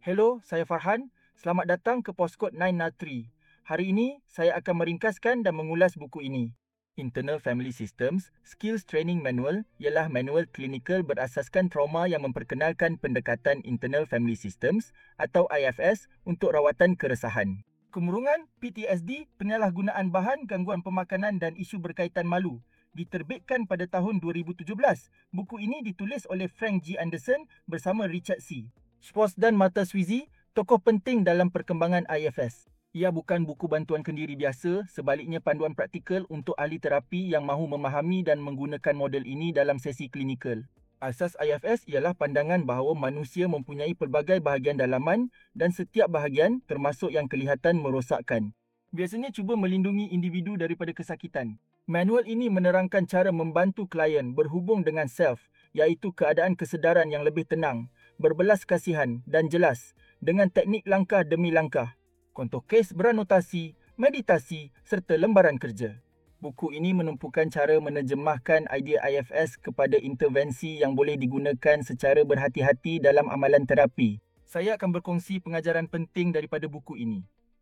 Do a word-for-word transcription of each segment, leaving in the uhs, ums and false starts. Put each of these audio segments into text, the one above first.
Hello, saya Farhan. Selamat datang ke Poskod sembilan nol tiga. Hari ini, saya akan meringkaskan dan mengulas buku ini. Internal Family Systems, Skills Training Manual ialah manual klinikal berasaskan trauma yang memperkenalkan pendekatan Internal Family Systems atau I F S untuk rawatan keresahan. Kemurungan, P T S D, penyalahgunaan bahan, gangguan pemakanan dan isu berkaitan malu. Diterbitkan pada tahun dua ribu tujuh belas. Buku ini ditulis oleh Frank G. Anderson bersama Richard C. Schwartz dan Martha Sweezy, tokoh penting dalam perkembangan I F S. Ia bukan buku bantuan kendiri biasa, sebaliknya panduan praktikal untuk ahli terapi yang mahu memahami dan menggunakan model ini dalam sesi klinikal. Asas I F S ialah pandangan bahawa manusia mempunyai pelbagai bahagian dalaman dan setiap bahagian, termasuk yang kelihatan, merosakkan. Biasanya cuba melindungi individu daripada kesakitan. Manual ini menerangkan cara membantu klien berhubung dengan self, iaitu keadaan kesedaran yang lebih tenang, berbelas kasihan dan jelas dengan teknik langkah demi langkah. Contoh kes beranotasi, meditasi serta lembaran kerja. Buku ini menumpukan cara menerjemahkan idea I F S kepada intervensi yang boleh digunakan secara berhati-hati dalam amalan terapi. Saya akan berkongsi pengajaran penting daripada buku ini.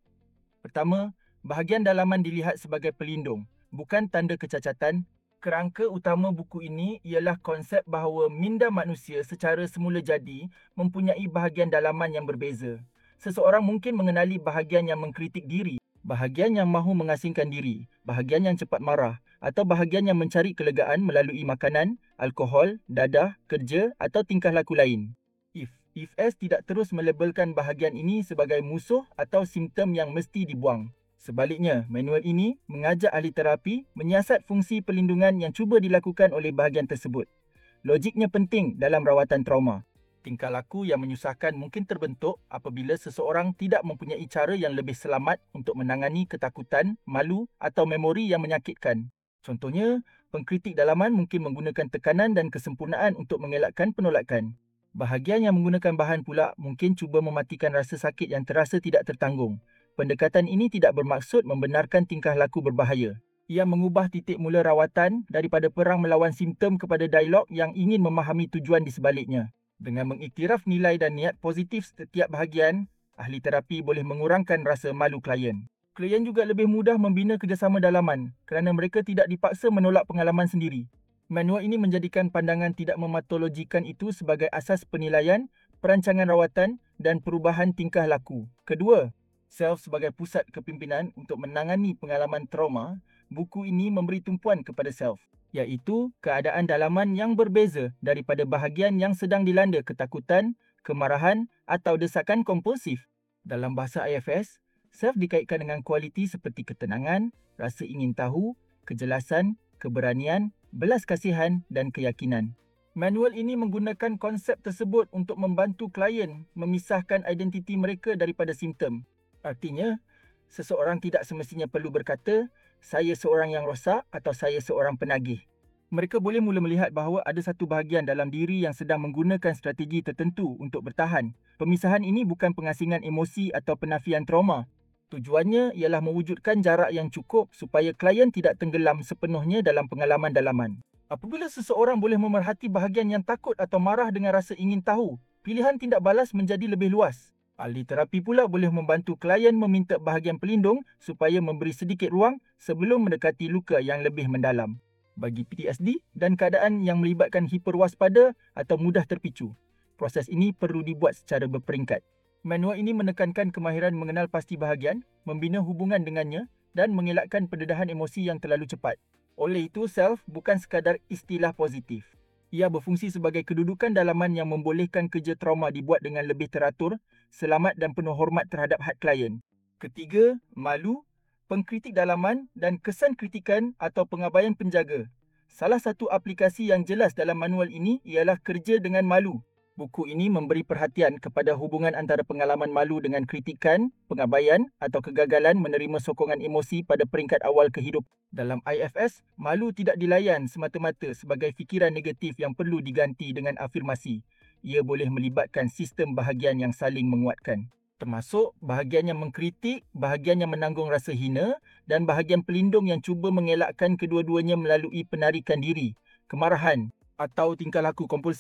Pertama, bahagian dalaman dilihat sebagai pelindung, bukan tanda kecacatan. Kerangka utama buku ini ialah konsep bahawa minda manusia secara semula jadi mempunyai bahagian dalaman yang berbeza. Seseorang mungkin mengenali bahagian yang mengkritik diri, bahagian yang mahu mengasingkan diri, bahagian yang cepat marah, atau bahagian yang mencari kelegaan melalui makanan, alkohol, dadah, kerja atau tingkah laku lain. If I F S tidak terus melabelkan bahagian ini sebagai musuh atau simptom yang mesti dibuang. Sebaliknya, manual ini mengajak ahli terapi menyiasat fungsi perlindungan yang cuba dilakukan oleh bahagian tersebut. Logiknya penting dalam rawatan trauma. Tingkah laku yang menyusahkan mungkin terbentuk apabila seseorang tidak mempunyai cara yang lebih selamat untuk menangani ketakutan, malu atau memori yang menyakitkan. Contohnya, pengkritik dalaman mungkin menggunakan tekanan dan kesempurnaan untuk mengelakkan penolakan. Bahagian yang menggunakan bahan pula mungkin cuba mematikan rasa sakit yang terasa tidak tertanggung. Pendekatan ini tidak bermaksud membenarkan tingkah laku berbahaya. Ia mengubah titik mula rawatan daripada perang melawan simptom kepada dialog yang ingin memahami tujuan di sebaliknya. Dengan mengiktiraf nilai dan niat positif setiap bahagian, ahli terapi boleh mengurangkan rasa malu klien. Klien juga lebih mudah membina kerjasama dalaman kerana mereka tidak dipaksa menolak pengalaman sendiri. Manual ini menjadikan pandangan tidak mematologikan itu sebagai asas penilaian, perancangan rawatan dan perubahan tingkah laku. Kedua, self sebagai pusat kepimpinan untuk menangani pengalaman trauma. Buku ini memberi tumpuan kepada self, iaitu keadaan dalaman yang berbeza daripada bahagian yang sedang dilanda ketakutan, kemarahan atau desakan kompulsif. Dalam bahasa I F S, self dikaitkan dengan kualiti seperti ketenangan, rasa ingin tahu, kejelasan, keberanian, belas kasihan dan keyakinan. Manual ini menggunakan konsep tersebut untuk membantu klien memisahkan identiti mereka daripada simptom. Artinya, seseorang tidak semestinya perlu berkata, saya seorang yang rosak atau saya seorang penagih. Mereka boleh mula melihat bahawa ada satu bahagian dalam diri yang sedang menggunakan strategi tertentu untuk bertahan. Pemisahan ini bukan pengasingan emosi atau penafian trauma. Tujuannya ialah mewujudkan jarak yang cukup supaya klien tidak tenggelam sepenuhnya dalam pengalaman dalaman. Apabila seseorang boleh memerhati bahagian yang takut atau marah dengan rasa ingin tahu, pilihan tindak balas menjadi lebih luas. Ahli terapi pula boleh membantu klien meminta bahagian pelindung supaya memberi sedikit ruang sebelum mendekati luka yang lebih mendalam. Bagi P T S D dan keadaan yang melibatkan hiperwaspada atau mudah terpicu, proses ini perlu dibuat secara berperingkat. Manual ini menekankan kemahiran mengenal pasti bahagian, membina hubungan dengannya dan mengelakkan pendedahan emosi yang terlalu cepat. Oleh itu, self bukan sekadar istilah positif. Ia berfungsi sebagai kedudukan dalaman yang membolehkan kerja trauma dibuat dengan lebih teratur, selamat dan penuh hormat terhadap had klien. Ketiga, malu, pengkritik dalaman dan kesan kritikan atau pengabaian penjaga. Salah satu aplikasi yang jelas dalam manual ini ialah kerja dengan malu. Buku ini memberi perhatian kepada hubungan antara pengalaman malu dengan kritikan, pengabaian atau kegagalan menerima sokongan emosi pada peringkat awal kehidupan. Dalam I F S, malu tidak dilayan semata-mata sebagai fikiran negatif yang perlu diganti dengan afirmasi. Ia boleh melibatkan sistem bahagian yang saling menguatkan, termasuk bahagian yang mengkritik, bahagian yang menanggung rasa hina dan bahagian pelindung yang cuba mengelakkan kedua-duanya melalui penarikan diri, kemarahan atau tingkah laku kompulsif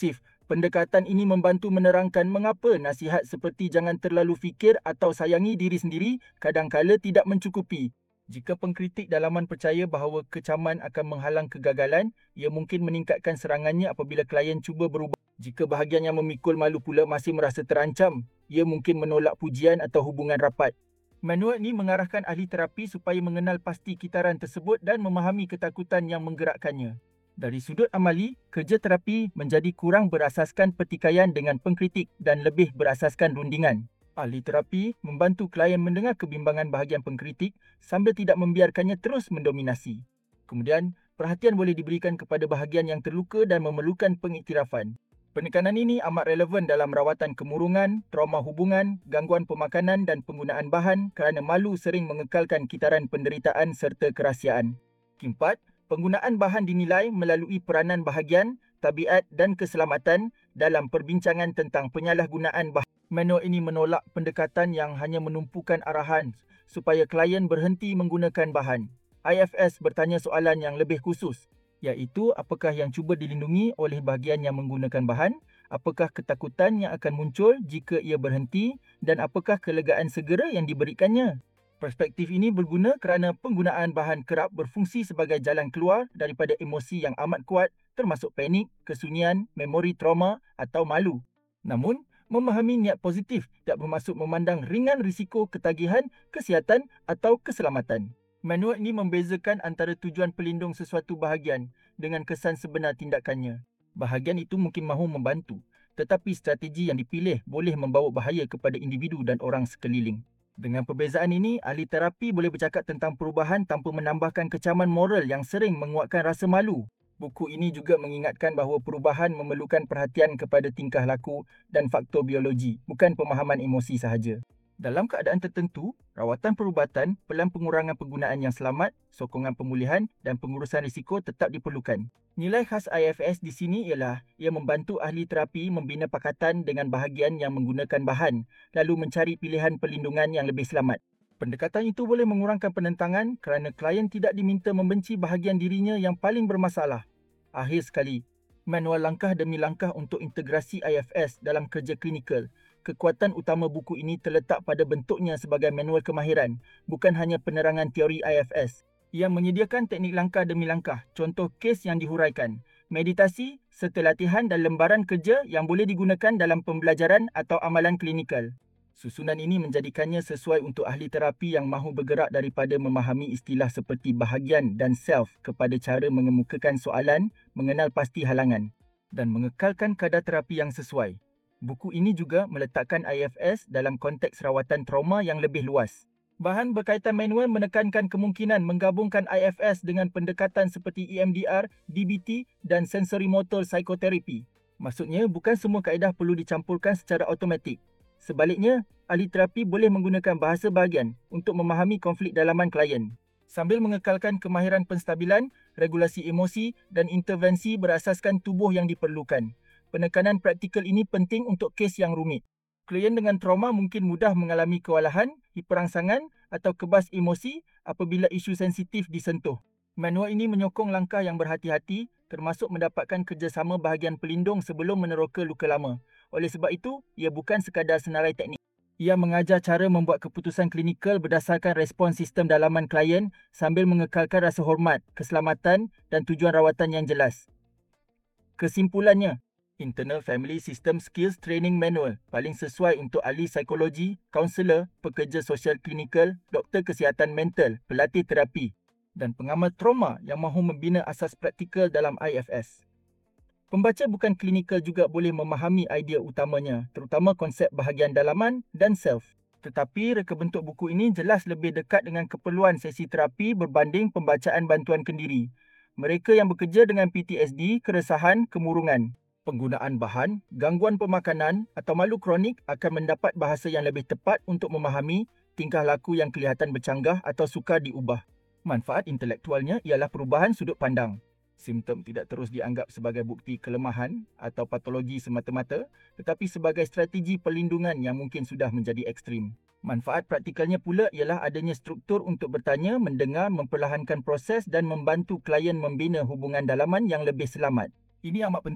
Pendekatan ini membantu menerangkan mengapa nasihat seperti jangan terlalu fikir atau sayangi diri sendiri kadangkala tidak mencukupi. Jika pengkritik dalaman percaya bahawa kecaman akan menghalang kegagalan, ia mungkin meningkatkan serangannya apabila klien cuba berubah. Jika bahagian yang memikul malu pula masih merasa terancam, ia mungkin menolak pujian atau hubungan rapat. Manual ini mengarahkan ahli terapi supaya mengenal pasti kitaran tersebut dan memahami ketakutan yang menggerakkannya. Dari sudut amali, kerja terapi menjadi kurang berasaskan pertikaian dengan pengkritik dan lebih berasaskan rundingan. Ahli terapi membantu klien mendengar kebimbangan bahagian pengkritik sambil tidak membiarkannya terus mendominasi. Kemudian, perhatian boleh diberikan kepada bahagian yang terluka dan memerlukan pengiktirafan. Penekanan ini amat relevan dalam rawatan kemurungan, trauma hubungan, gangguan pemakanan dan penggunaan bahan kerana malu sering mengekalkan kitaran penderitaan serta kerahsiaan. Keempat, penggunaan bahan dinilai melalui peranan bahagian, tabiat dan keselamatan dalam perbincangan tentang penyalahgunaan bahan. Manual ini menolak pendekatan yang hanya menumpukan arahan supaya klien berhenti menggunakan bahan. I F S bertanya soalan yang lebih khusus, iaitu apakah yang cuba dilindungi oleh bahagian yang menggunakan bahan, apakah ketakutan yang akan muncul jika ia berhenti dan apakah kelegaan segera yang diberikannya. Perspektif ini berguna kerana penggunaan bahan kerap berfungsi sebagai jalan keluar daripada emosi yang amat kuat termasuk panik, kesunyian, memori trauma atau malu. Namun, memahami niat positif tak bermaksud memandang ringan risiko ketagihan, kesihatan atau keselamatan. Manual ini membezakan antara tujuan pelindung sesuatu bahagian dengan kesan sebenar tindakannya. Bahagian itu mungkin mahu membantu, tetapi strategi yang dipilih boleh membawa bahaya kepada individu dan orang sekeliling. Dengan perbezaan ini, ahli terapi boleh bercakap tentang perubahan tanpa menambahkan kecaman moral yang sering menguatkan rasa malu. Buku ini juga mengingatkan bahawa perubahan memerlukan perhatian kepada tingkah laku dan faktor biologi, bukan pemahaman emosi sahaja. Dalam keadaan tertentu, rawatan perubatan, pelan pengurangan penggunaan yang selamat, sokongan pemulihan dan pengurusan risiko tetap diperlukan. Nilai khas I F S di sini ialah ia membantu ahli terapi membina pakatan dengan bahagian yang menggunakan bahan, lalu mencari pilihan perlindungan yang lebih selamat. Pendekatan itu boleh mengurangkan penentangan kerana klien tidak diminta membenci bahagian dirinya yang paling bermasalah. Akhir sekali, manual langkah demi langkah untuk integrasi I F S dalam kerja klinikal. Kekuatan utama buku ini terletak pada bentuknya sebagai manual kemahiran, bukan hanya penerangan teori I F S. Ia menyediakan teknik langkah demi langkah, contoh kes yang dihuraikan, meditasi serta latihan dan lembaran kerja yang boleh digunakan dalam pembelajaran atau amalan klinikal. Susunan ini menjadikannya sesuai untuk ahli terapi yang mahu bergerak daripada memahami istilah seperti bahagian dan self kepada cara mengemukakan soalan, mengenal pasti halangan dan mengekalkan kadar terapi yang sesuai. Buku ini juga meletakkan I F S dalam konteks rawatan trauma yang lebih luas. Bahan berkaitan manual menekankan kemungkinan menggabungkan I F S dengan pendekatan seperti E M D R, D B T dan sensorimotor psikoterapi. Maksudnya, bukan semua kaedah perlu dicampurkan secara automatik. Sebaliknya, ahli terapi boleh menggunakan bahasa bahagian untuk memahami konflik dalaman klien, sambil mengekalkan kemahiran penstabilan, regulasi emosi dan intervensi berasaskan tubuh yang diperlukan. Penekanan praktikal ini penting untuk kes yang rumit. Klien dengan trauma mungkin mudah mengalami kewalahan, hiperangsangan atau kebas emosi apabila isu sensitif disentuh. Manual ini menyokong langkah yang berhati-hati, termasuk mendapatkan kerjasama bahagian pelindung sebelum meneroka luka lama. Oleh sebab itu, ia bukan sekadar senarai teknik. Ia mengajar cara membuat keputusan klinikal berdasarkan respons sistem dalaman klien sambil mengekalkan rasa hormat, keselamatan dan tujuan rawatan yang jelas. Kesimpulannya, Internal Family System Skills Training Manual paling sesuai untuk ahli psikologi, kaunselor, pekerja sosial klinikal, doktor kesihatan mental, pelatih terapi dan pengamal trauma yang mahu membina asas praktikal dalam I F S. Pembaca bukan klinikal juga boleh memahami idea utamanya, terutama konsep bahagian dalaman dan self. Tetapi reka bentuk buku ini jelas lebih dekat dengan keperluan sesi terapi berbanding pembacaan bantuan kendiri. Mereka yang bekerja dengan P T S D, keresahan, kemurungan, penggunaan bahan, gangguan pemakanan atau malu kronik akan mendapat bahasa yang lebih tepat untuk memahami tingkah laku yang kelihatan bercanggah atau sukar diubah. Manfaat intelektualnya ialah perubahan sudut pandang. Simptom tidak terus dianggap sebagai bukti kelemahan atau patologi semata-mata, tetapi sebagai strategi perlindungan yang mungkin sudah menjadi ekstrim. Manfaat praktikalnya pula ialah adanya struktur untuk bertanya, mendengar, memperlahankan proses dan membantu klien membina hubungan dalaman yang lebih selamat. Ini amat penting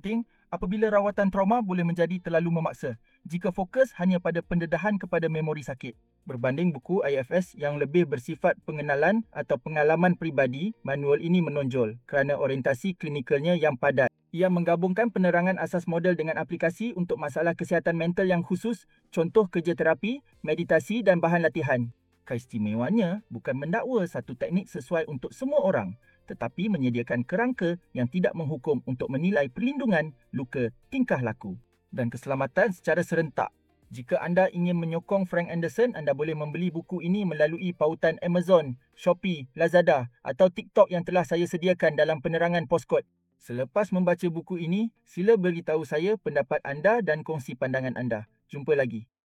Apabila rawatan trauma boleh menjadi terlalu memaksa jika fokus hanya pada pendedahan kepada memori sakit. Berbanding buku I F S yang lebih bersifat pengenalan atau pengalaman peribadi, manual ini menonjol kerana orientasi klinikalnya yang padat. Ia menggabungkan penerangan asas model dengan aplikasi untuk masalah kesihatan mental yang khusus, contoh kerja terapi, meditasi dan bahan latihan. Keistimewaannya bukan mendakwa satu teknik sesuai untuk semua orang, tetapi menyediakan kerangka yang tidak menghukum untuk menilai perlindungan, luka, tingkah laku dan keselamatan secara serentak. Jika anda ingin menyokong Frank Anderson, anda boleh membeli buku ini melalui pautan Amazon, Shopee, Lazada atau TikTok yang telah saya sediakan dalam penerangan Postkod. Selepas membaca buku ini, sila beritahu saya pendapat anda dan kongsi pandangan anda. Jumpa lagi.